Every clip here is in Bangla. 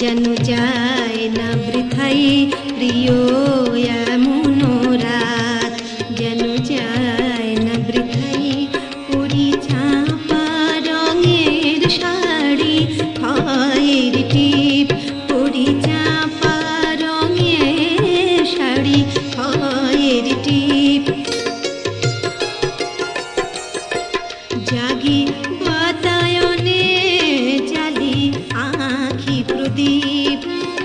যেন যায় না বৃথাই প্রিয় এমন রাত, যেন যায় না বৃথাই পরি চাপা রঙের শাড়ি খয়ের টিপ, পরি চাপা রঙের শাড়ি খয়ের টিপ। জাগি বাতায়নে জ্বালি আঁখি প্রদীপ,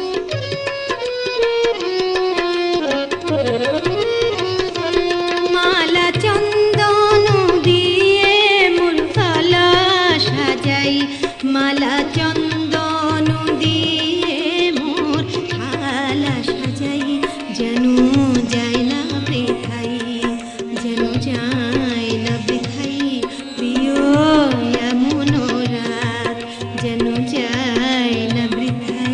মালা চন্দন দিয়ে মোর থালা সাজাই, মালা চন্দন দিয়ে মোর থালা সাজাই, যেন যায় না বৃথাই, যেন যায় না বৃথাই প্রিয় এমন রাত, যেন যায় না বৃথাই।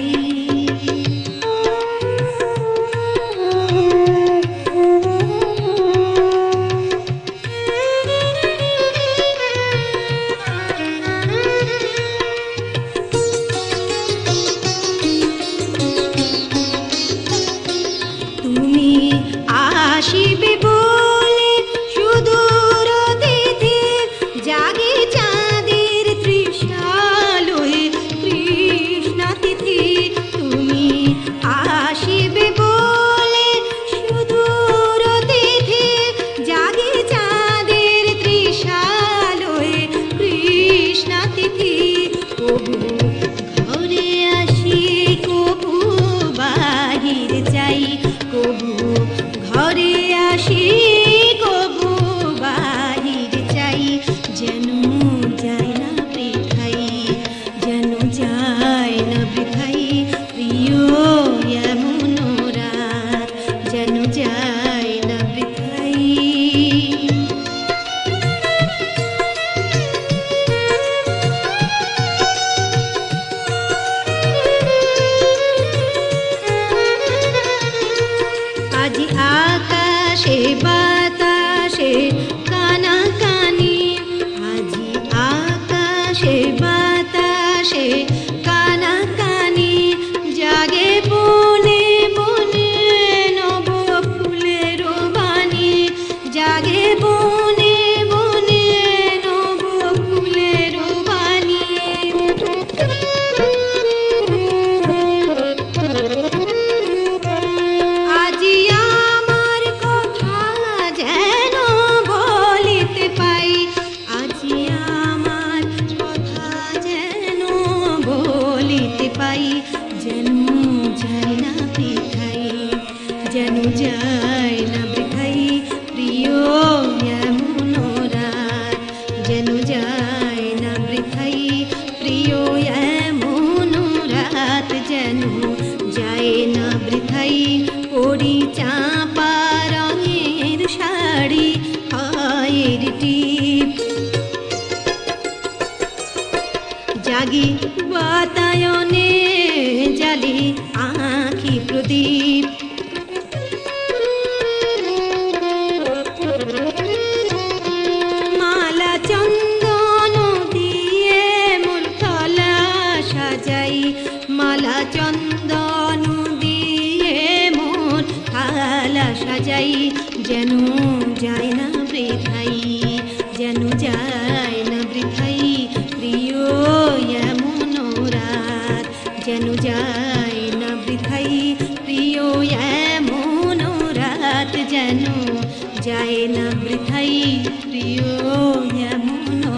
তুমি আসিবে বলে সুদূর অতিথি, জাগে চাঁদের তৃষালোয় কৃষ্ণা তিথি। তুমি আসিবে বলে সুদূর অতিথি, জাগে চাঁদের তৃষালোয় কৃষ্ণা তিথি। কবু ঘরে আসি কবু বাহির যাই, কবু ঘরে আসি কবু বাহির যাই, যেন যায় না বৃথাই, যেন যায় না বৃথাই প্রিয় এমন রাত, যেন যায় না বৃথাই। আজি আকাশে বাতাসে কানাকানি, আজি আকাশে বাতাসে কানাকানি, জাগে বনে বনে নব ফুলের বাণী, জাগে বনে বনে নব ফুলের বাণী। আজি আমার কথা যেন বলিতে পাই, আজি আমার কথা যেন বলিতে পাই, যেন যায় না বৃথাই, যেন যায় না বৃথাই প্রিয় এমন রাত, যেন যায় না বৃথাই প্রিয় এমন রাত, যেন যায় না বৃথাই পরি চাপা রঙের শাড়ি খয়ের টিপ। জাগি বাতায়নে জ্বালি আঁখি প্রদীপ, মালা চন্দন দিয়ে মোর থালা সাজাই, মালা চন্দন দিয়ে মোর থালা সাজাই, যেন যায় না বৃথাই, যেন যায় না বৃথাই প্রিয় এমন রাত, যেন যায় না বৃথাই প্রিয় এমন রাত, যেন যায় না বৃথাই প্রিয় এমন